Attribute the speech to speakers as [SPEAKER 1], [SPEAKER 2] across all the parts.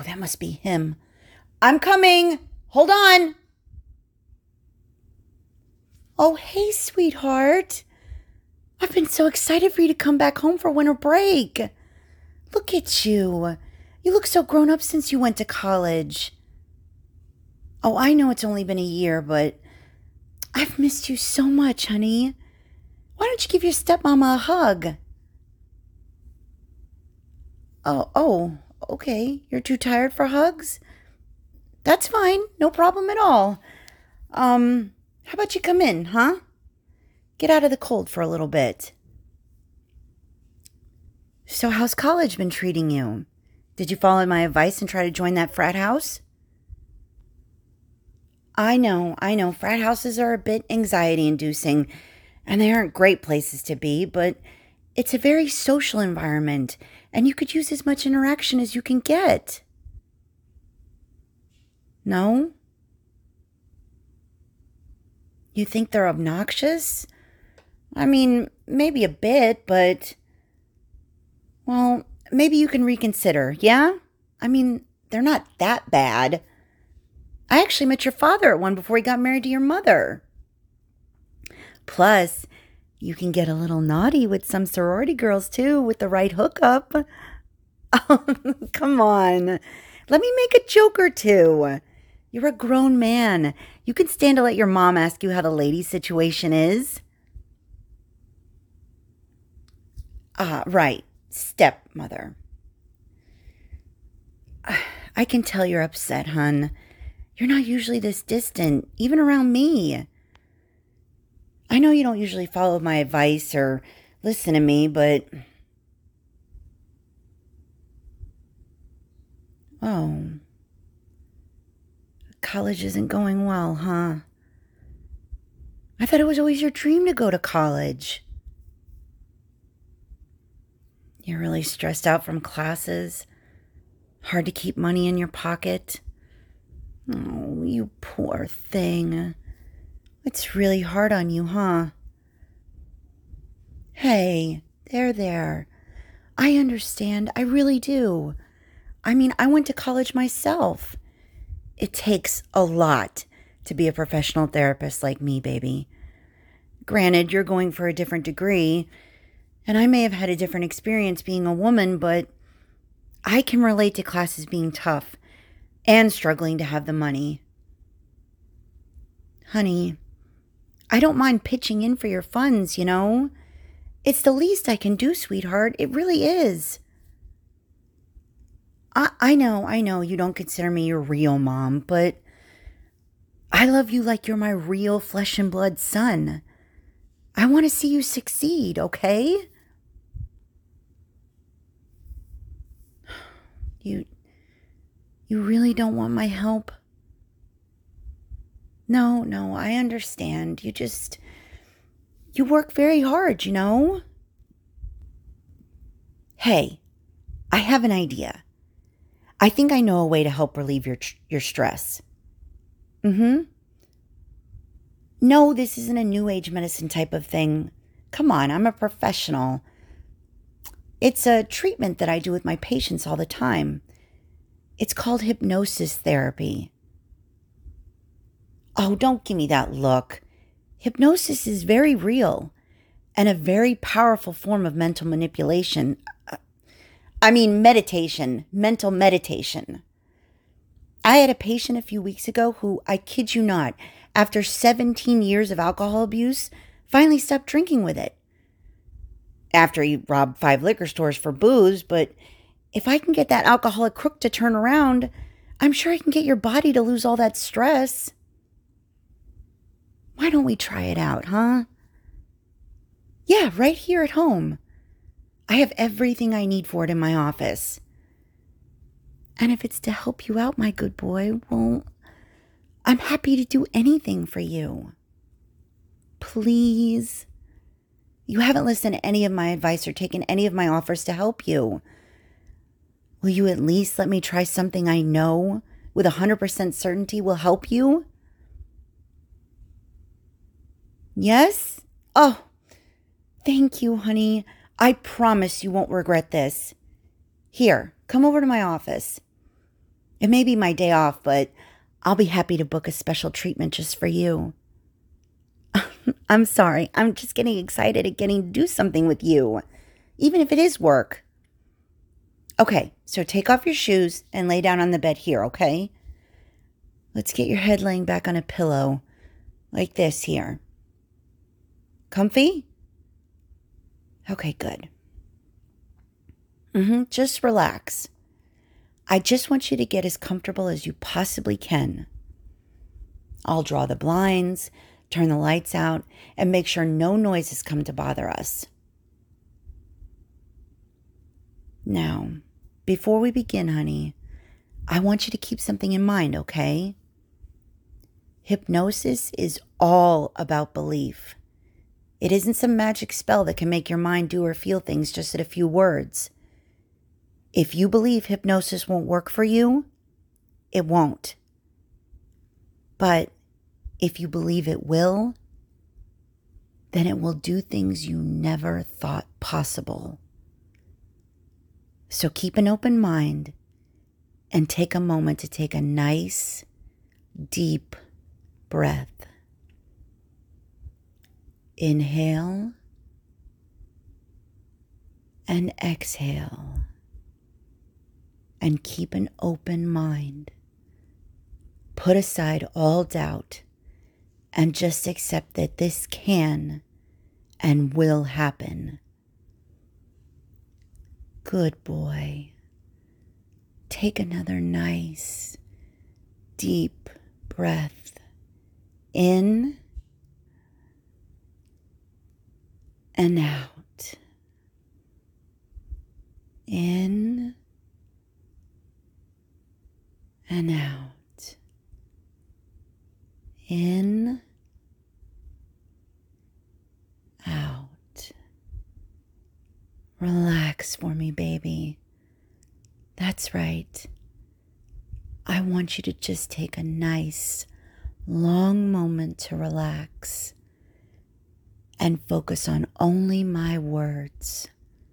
[SPEAKER 1] Oh, that must be him. I'm coming. Hold on. Oh, hey, sweetheart. I've been so excited for you to come back home for winter break. Look at you. You look so grown up since you went to college. Oh, I know it's only been a year, but I've missed you so much, honey. Why don't you give your stepmama a hug? Oh, okay. You're too tired for hugs? That's fine. No problem at all. How about you come in, huh? Get out of the cold for a little bit. So how's college been treating you? Did you follow my advice and try to join that frat house? I know. Frat houses are a bit anxiety inducing, and they aren't great places to be, but it's a very social environment, and you could use as much interaction as you can get. No? You think they're obnoxious? I mean, maybe a bit, but... Well, maybe you can reconsider, yeah? I mean, they're not that bad. I actually met your father at one before he got married to your mother. Plus, you can get a little naughty with some sorority girls, too, with the right hookup. Oh, come on. Let me make a joke or two. You're a grown man. You can stand to let your mom ask you how the lady situation is. Right. Stepmother. I can tell you're upset, hun. You're not usually this distant, even around me. I know you don't usually follow my advice or listen to me, but... Oh. College isn't going well, huh? I thought it was always your dream to go to college. You're really stressed out from classes? Hard to keep money in your pocket? Oh, you poor thing. It's really hard on you, huh? Hey, there. I understand. I really do. I mean, I went to college myself. It takes a lot to be a professional therapist like me, baby. Granted, you're going for a different degree, and I may have had a different experience being a woman, but I can relate to classes being tough and struggling to have the money. Honey, I don't mind pitching in for your funds, you know? It's the least I can do, sweetheart. It really is. I know you don't consider me your real mom, but I love you like you're my real flesh and blood son. I want to see you succeed, okay? You really don't want my help? No, I understand. You work very hard, you know? Hey, I have an idea. I think I know a way to help relieve your stress. No, this isn't a new age medicine type of thing. Come on, I'm a professional. It's a treatment that I do with my patients all the time. It's called hypnosis therapy. Oh, don't give me that look. Hypnosis is very real and a very powerful form of mental manipulation. Mental meditation. I had a patient a few weeks ago who, I kid you not, after 17 years of alcohol abuse, finally stopped drinking with it. After he robbed 5 liquor stores for booze, but if I can get that alcoholic crook to turn around, I'm sure I can get your body to lose all that stress. Why don't we try it out, huh? Yeah, right here at home. I have everything I need for it in my office. And if it's to help you out, my good boy, well, I'm happy to do anything for you. Please. You haven't listened to any of my advice or taken any of my offers to help you. Will you at least let me try something I know with 100% certainty will help you? Yes? Oh, thank you, honey. I promise you won't regret this. Here, come over to my office. It may be my day off, but I'll be happy to book a special treatment just for you. I'm sorry. I'm just getting excited at getting to do something with you, even if it is work. Okay, so take off your shoes and lay down on the bed here, okay? Let's get your head laying back on a pillow like this here. Comfy? Okay, good. Just relax. I just want you to get as comfortable as you possibly can. I'll draw the blinds, turn the lights out, and make sure no noises come to bother us. Now, before we begin, honey, I want you to keep something in mind, okay? Hypnosis is all about belief. It isn't some magic spell that can make your mind do or feel things just at a few words. If you believe hypnosis won't work for you, it won't. But if you believe it will, then it will do things you never thought possible. So keep an open mind and take a moment to take a nice, deep breath. Inhale and exhale. And keep an open mind. Put aside all doubt and just accept that this can and will happen. Good boy. Take another nice, deep breath in and out. In and out. In, out. Relax for me, baby. That's right. I want you to just take a nice, long moment to relax and focus on only my words.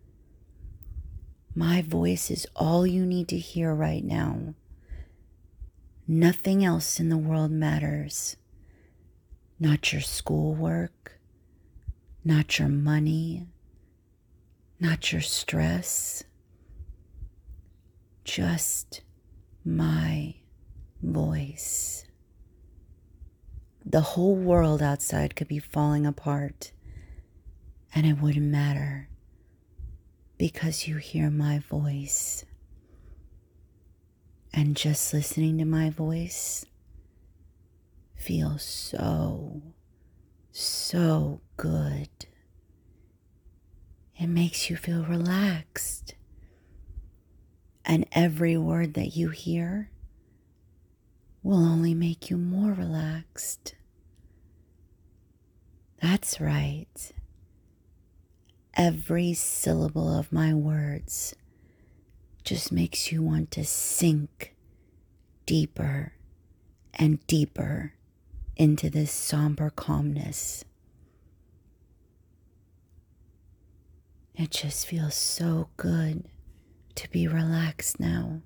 [SPEAKER 1] My voice is all you need to hear right now. Nothing else in the world matters. Not your schoolwork, not your money, not your stress. Just my voice. The whole world outside could be falling apart, and it wouldn't matter because you hear my voice. And just listening to my voice feels so good. It makes you feel relaxed. And every word that you hear will only make you more relaxed. That's right. Every syllable of my words just makes you want to sink deeper and deeper into this somber calmness. It just feels so good to be relaxed now.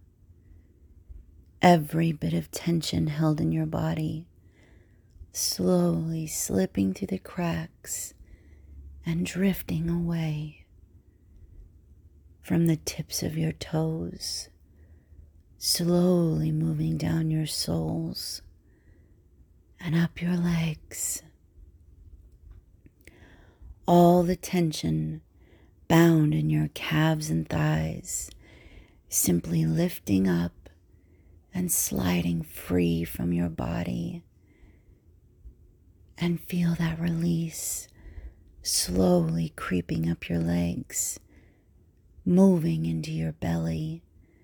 [SPEAKER 1] Every bit of tension held in your body slowly slipping through the cracks and drifting away from the tips of your toes, slowly moving down your soles and up your legs. All the tension bound in your calves and thighs, simply lifting up and sliding free from your body. And feel that release slowly creeping up your legs, moving into your belly.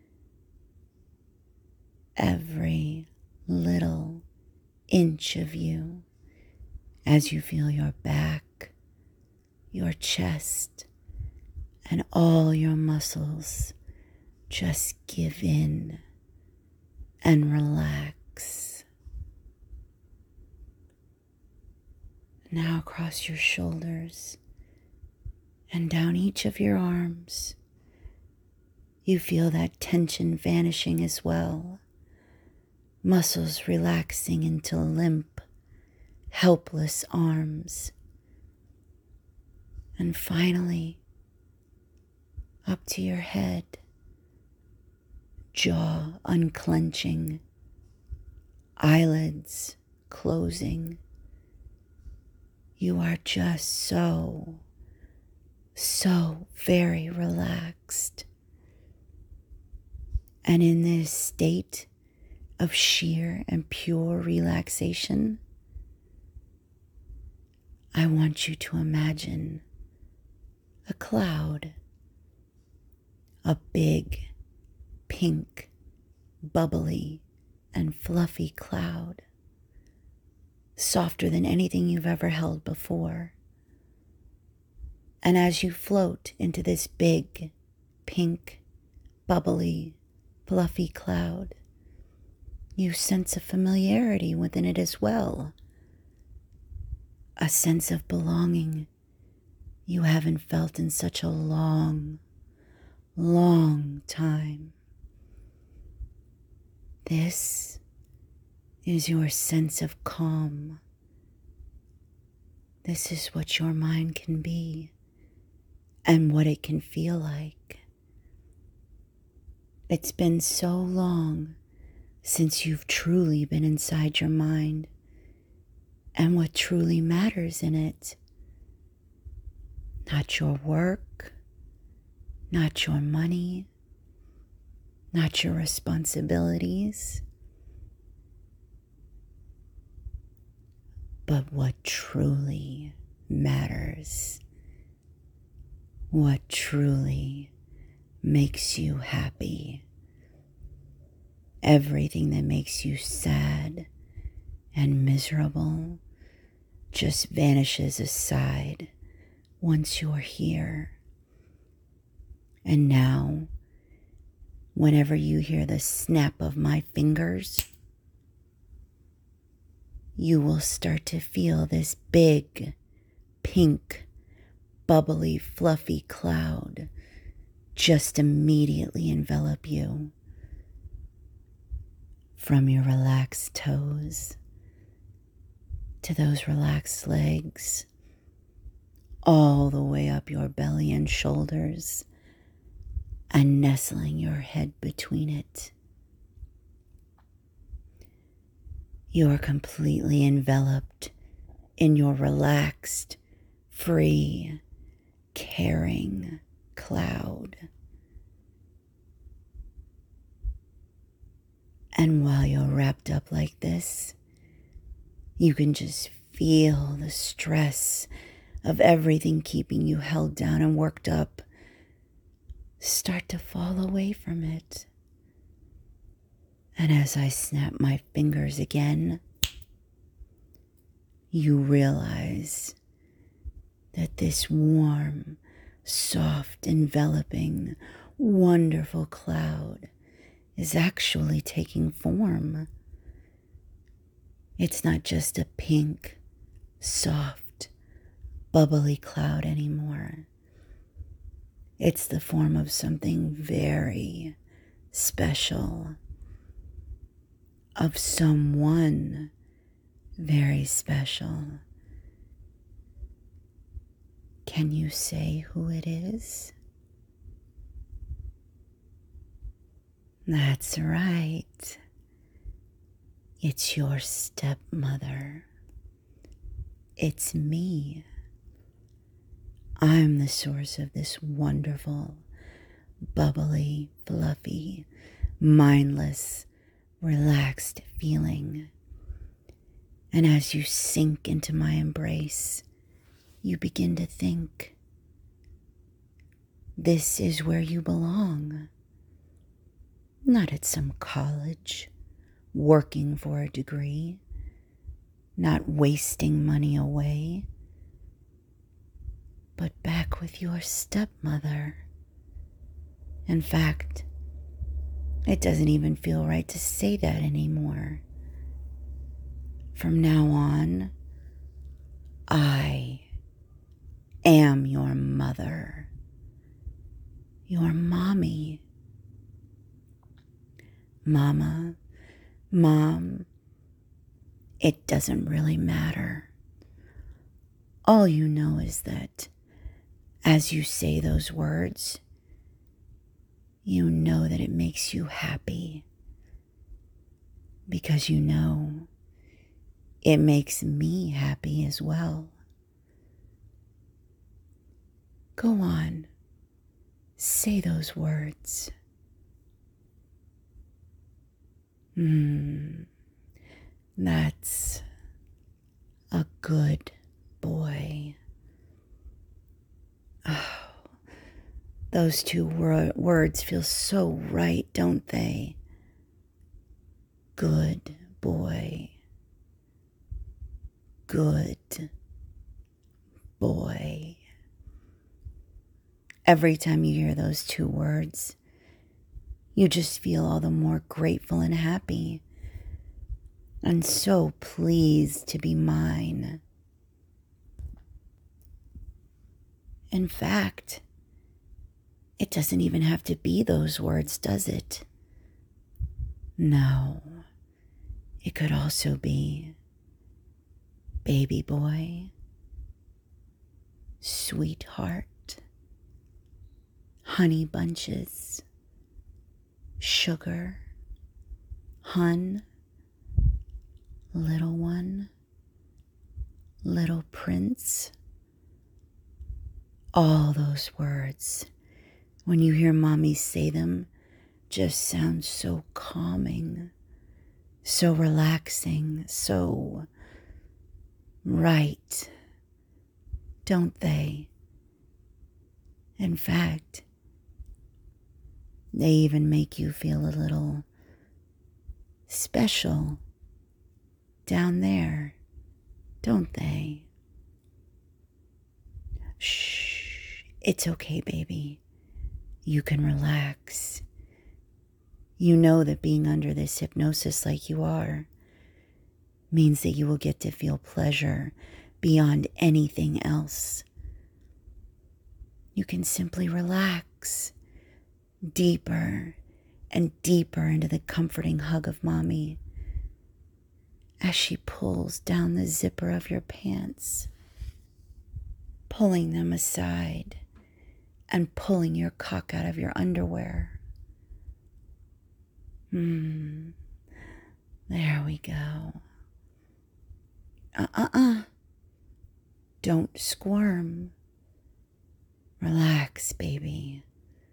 [SPEAKER 1] Every little inch of you as you feel your back, your chest, and all your muscles just give in and relax. Now across your shoulders and down each of your arms, you feel that tension vanishing as well. muscles relaxing into limp, helpless arms. And finally, up to your head, jaw unclenching, eyelids closing. You are just so very relaxed. And in this state of sheer and pure relaxation, I want you to imagine a cloud, a big, pink, bubbly, and fluffy cloud, softer than anything you've ever held before. And as you float into this big, pink, bubbly, fluffy cloud, you sense a familiarity within it as well, a sense of belonging you haven't felt in such a long time. This is your sense of calm. This is what your mind can be and what it can feel like. It's been so long since you've truly been inside your mind and what truly matters in it. Not your work, not your money, not your responsibilities, but what truly matters, what truly makes you happy. Everything that makes you sad and miserable just vanishes aside once you're here. And now, whenever you hear the snap of my fingers, you will start to feel this big, pink, bubbly, fluffy cloud just immediately envelop you. From your relaxed toes to those relaxed legs, all the way up your belly and shoulders, and nestling your head between it. You are completely enveloped in your relaxed, free, caring cloud. And while you're wrapped up like this, you can just feel the stress of everything keeping you held down and worked up start to fall away from it. And as I snap my fingers again, you realize that this warm, soft, enveloping, wonderful cloud is actually taking form. It's not just a pink, soft, bubbly cloud anymore. It's the form of something very special, of someone very special. Can you say who it is? That's right. It's your stepmother. It's me. I'm the source of this wonderful, bubbly, fluffy, mindless, relaxed feeling. And as you sink into my embrace, you begin to think, this is where you belong. Not at some college, working for a degree, not wasting money away, but back with your stepmother. In fact, it doesn't even feel right to say that anymore. From now on, I am your mother, your mommy. Mama, Mom, it doesn't really matter. All you know is that as you say those words, you know that it makes you happy. Because you know it makes me happy as well. Go on, say those words. That's a good boy. Oh, those two words feel so right, don't they? Good boy. Good boy. Every time you hear those two words, you just feel all the more grateful and happy, and so pleased to be mine. In fact, it doesn't even have to be those words, does it? No, it could also be baby boy, sweetheart, honey bunches, sugar, hun, little one, little prince. All those words, when you hear mommy say them, just sound so calming, so relaxing, so right, don't they? In fact, they even make you feel a little special down there, don't they? Shh, it's okay, baby. You can relax. You know that being under this hypnosis like you are means that you will get to feel pleasure beyond anything else. You can simply relax deeper and deeper into the comforting hug of mommy as she pulls down the zipper of your pants, pulling them aside and pulling your cock out of your underwear. There we go. Don't squirm. Relax, baby.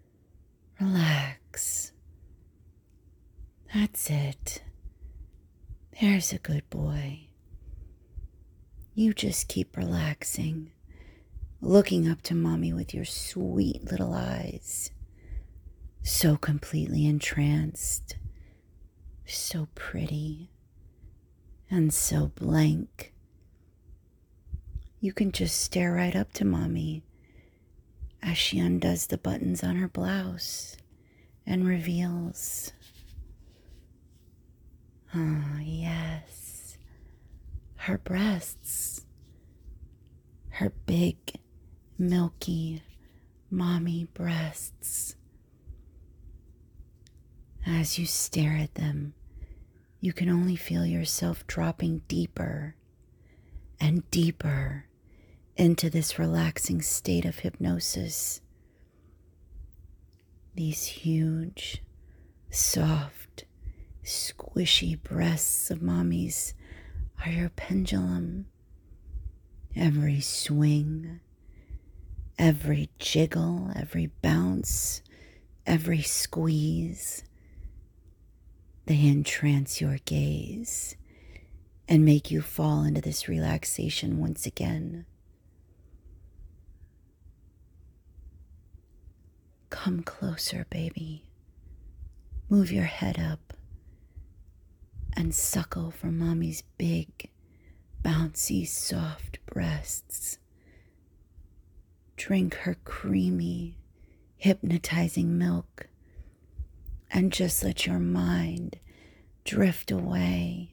[SPEAKER 1] Relax. That's it. There's a good boy. You just keep relaxing, looking up to mommy with your sweet little eyes, so completely entranced, so pretty, and so blank. You can just stare right up to mommy as she undoes the buttons on her blouse and reveals, yes, her breasts, her big, milky, mommy breasts. As you stare at them, you can only feel yourself dropping deeper and deeper into this relaxing state of hypnosis. These huge, soft, squishy breasts of mommy's are your pendulum. Every swing, every jiggle, every bounce, every squeeze, they entrance your gaze and make you fall into this relaxation once again. Come closer, baby. Move your head up and suckle from mommy's big, bouncy, soft breasts. Drink her creamy, hypnotizing milk and just let your mind drift away.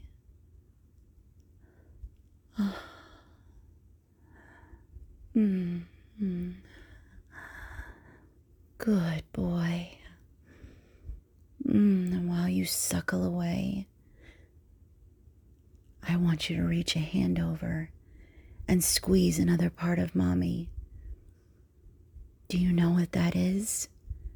[SPEAKER 1] Good boy. And while you suckle away, I want you to reach a hand over and squeeze another part of mommy. Do you know what that is?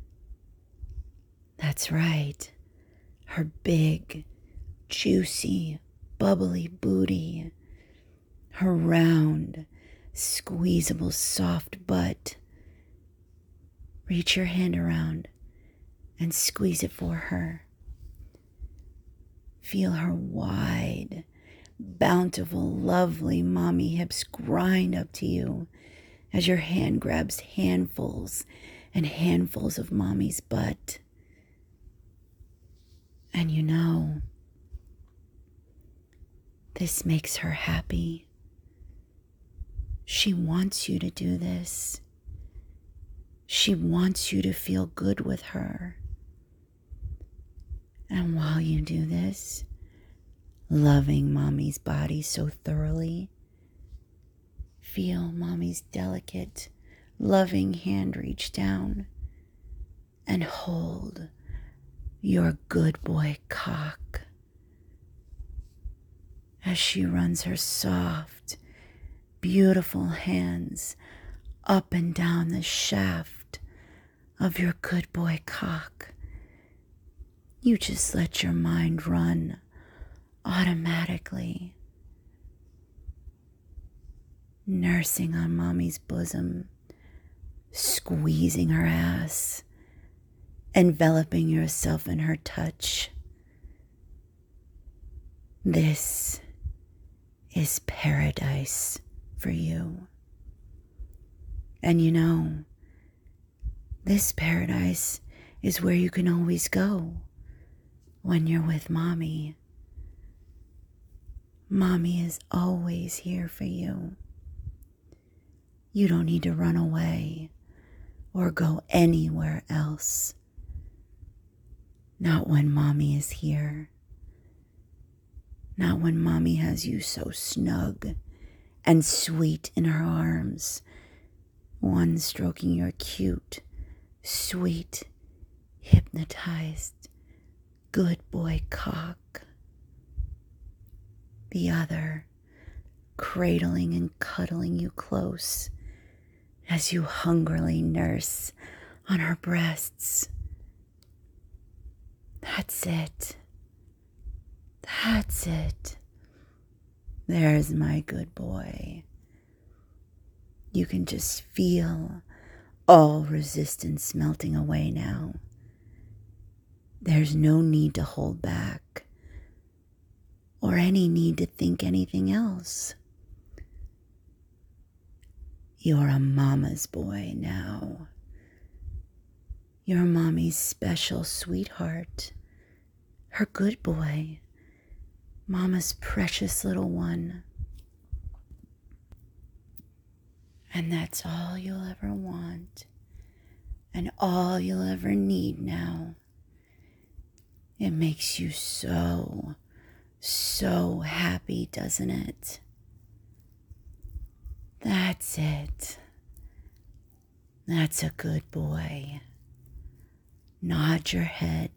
[SPEAKER 1] That's right. Her big, juicy, bubbly booty. Her round, squeezable, soft butt. Reach your hand around and squeeze it for her. Feel her wide, bountiful, lovely mommy hips grind up to you as your hand grabs handfuls and handfuls of mommy's butt. And you know, this makes her happy. She wants you to do this. She wants you to feel good with her. And while you do this, loving mommy's body so thoroughly, feel mommy's delicate, loving hand reach down and hold your good boy cock as she runs her soft, beautiful hands up and down the shaft of your good boy cock. You just let your mind run automatically, nursing on mommy's bosom, squeezing her ass, enveloping yourself in her touch. This is paradise for you. And you know, this paradise is where you can always go when you're with mommy. Mommy is always here for you. You don't need to run away or go anywhere else. Not when mommy is here. Not when mommy has you so snug and sweet in her arms, one stroking your cute, sweet, hypnotized, good boy cock. The other cradling and cuddling you close as you hungrily nurse on her breasts. That's it. That's it. There's my good boy. You can just feel all resistance melting away now. There's no need to hold back or any need to think anything else. You're a mama's boy now. You're mommy's special sweetheart, her good boy, mama's precious little one. And that's all you'll ever want and all you'll ever need now. It makes you so, so happy, doesn't it? That's it. That's a good boy. Nod your head.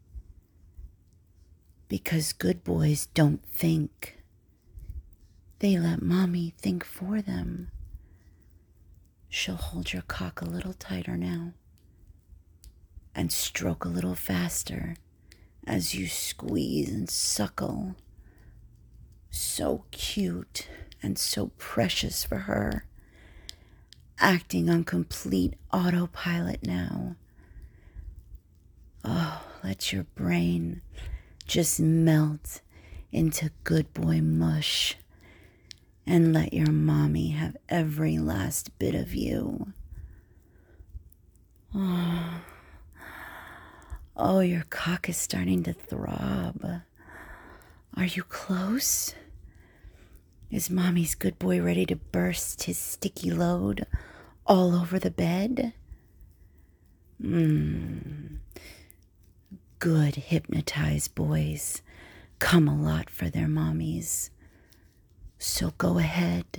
[SPEAKER 1] Because good boys don't think. They let mommy think for them. She'll hold your cock a little tighter now and stroke a little faster as you squeeze and suckle. So cute and so precious for her, acting on complete autopilot now. Oh, let your brain just melt into good boy mush and let your mommy have every last bit of you. Oh, your cock is starting to throb. Are you close? Is mommy's good boy ready to burst his sticky load all over the bed? Good hypnotized boys come a lot for their mommies. So go ahead.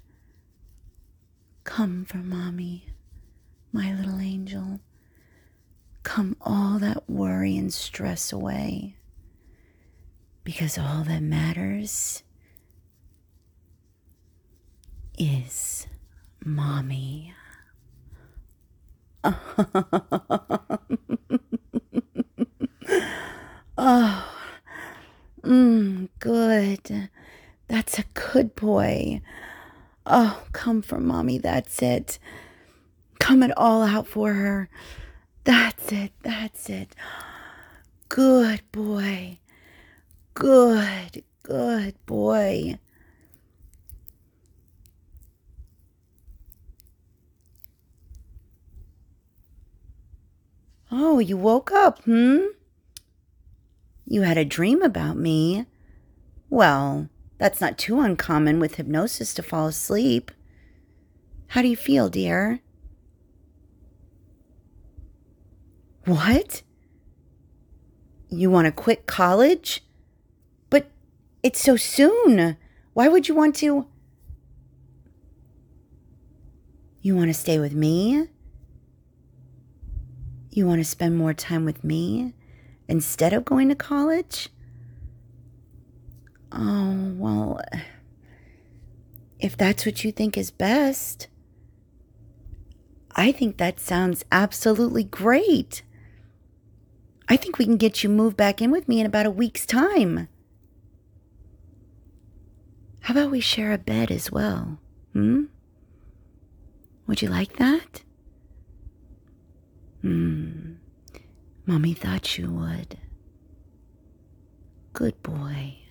[SPEAKER 1] Come for mommy, my little angel. Come all that worry and stress away. Because all that matters is Mommy. Oh, good. That's a good boy. Oh, come for Mommy. That's it. Come it all out for her. That's it. That's it. Good boy. Good boy. Oh, you woke up, You had a dream about me. Well, that's not too uncommon with hypnosis to fall asleep. How do you feel, dear? What? You want to quit college? But it's so soon. Why would you want to? You want to stay with me? You want to spend more time with me instead of going to college? Oh, well, if that's what you think is best, I think that sounds absolutely great. I think we can get you moved back in with me in about a week's time. How about we share a bed as well? Would you like that? Mommy thought you would. Good boy.